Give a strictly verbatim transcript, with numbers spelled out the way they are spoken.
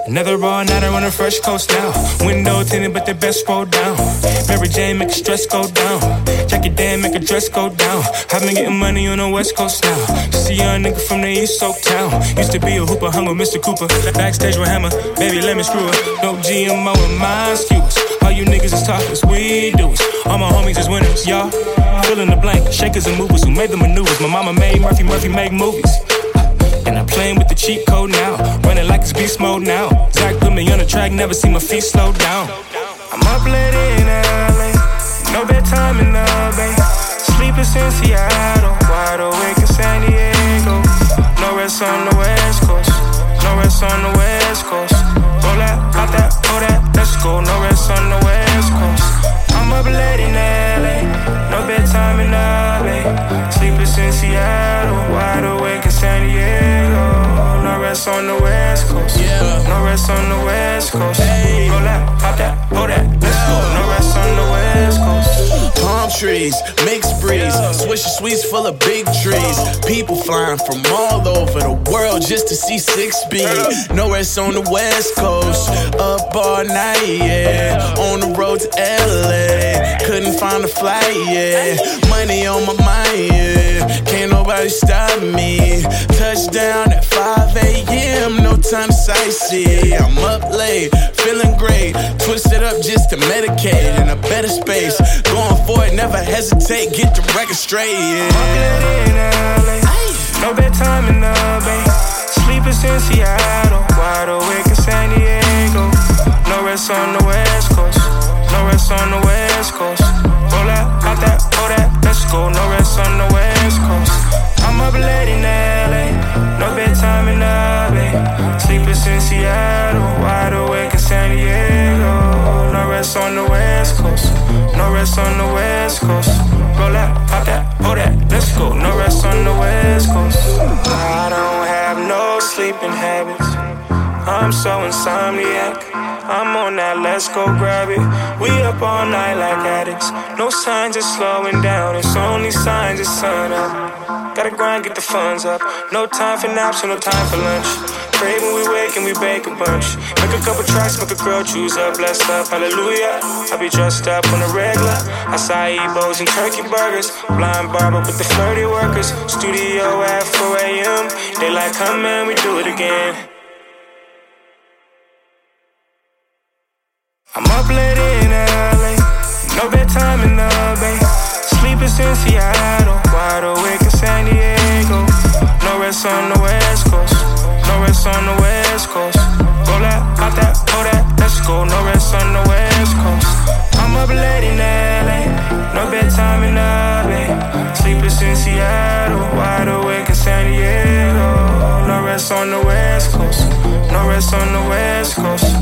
Another raw night on the fresh coast now. Window tinted, but the best roll down. Mary Jane make a stress go down. Jackie Dan make a dress go down. I've been getting money on the West Coast now. Just a young nigga from the East Oak town. Used to be a hooper, hung with Mister Cooper. Backstage with Hammer, baby, let me screw it. No G M O in my excuse. All you niggas is talkers, we do it. All my homies is winners, y'all. Fill in the blank, shakers and movers who made the maneuvers. My mama made Murphy, Murphy make movies. And I'm playing with the cheat code now. Running like it's beast mode now. Zach put me on the track, never see my feet slow down. I'm up late in L A, no bedtime in the Bay. Sleepless in Seattle, wide awake in San Diego. No rest on the West Coast, no rest on the West Coast. Roll that, pop that, pull that, let's go. No rest on the West Coast. I'm up late in L A, no bedtime in the Bay. Sleepless in Seattle, wide awake in San Diego. No rest on the West Coast, yeah. No rest on the West Coast. Hey. Roll that, pop that, pull that, let's go. No rest on the West Coast. Palm trees, mixed breeze, Swisher Sweets full of big trees. People flying from all over the world just to see six B. No rest on the West Coast, up all night, yeah. On the road to L A, couldn't find a flight, yeah. Money on my mind, yeah. Can't nobody stop me. Touchdown at five a.m., no time to sightsee. I'm up late, feeling great. Twisted up just to medicate in a better space. Going for it, never hesitate, get the record straight, yeah. Up in L A, no bedtime in the Bay. Sleepless in Seattle, wide awake in San Diego. No rest on the West Coast, no rest on the West Coast. Roll that, pop that, pull that, let's go. No rest on the West Coast. I'm up late in L A, no bedtime in the Bay. Sleepless in Seattle, wide awake in San Diego. No rest on the West Coast, no rest on the West Coast. Roll that, pop that, pull that, let's go. No rest on the West Coast. I don't have no sleeping habits, I'm so insomniac. I'm on that, let's go grab it. We up all night like addicts. No signs of slowing down, it's only signs of sun up. Gotta grind, get the funds up. No time for naps, no time for lunch. Pray when we wake and we bake a bunch. Make a couple tracks, make a girl choose up. Blessed up, hallelujah. I be dressed up on the regular. Acai bowls and turkey burgers. Blind barber with the flirty workers. Studio at four a.m. They like, come in, we do it again. I'm up late in L A, no bedtime in the Bay. Sleepless in Seattle, wide awake in San Diego. No rest on the West Coast, no rest on the West Coast. Roll that, pop that, pull that, let's go. No rest on the West Coast. I'm up late in L A, no bedtime in the Bay. Sleepless in Seattle, wide awake in San Diego. No rest on the West Coast, no rest on the West Coast.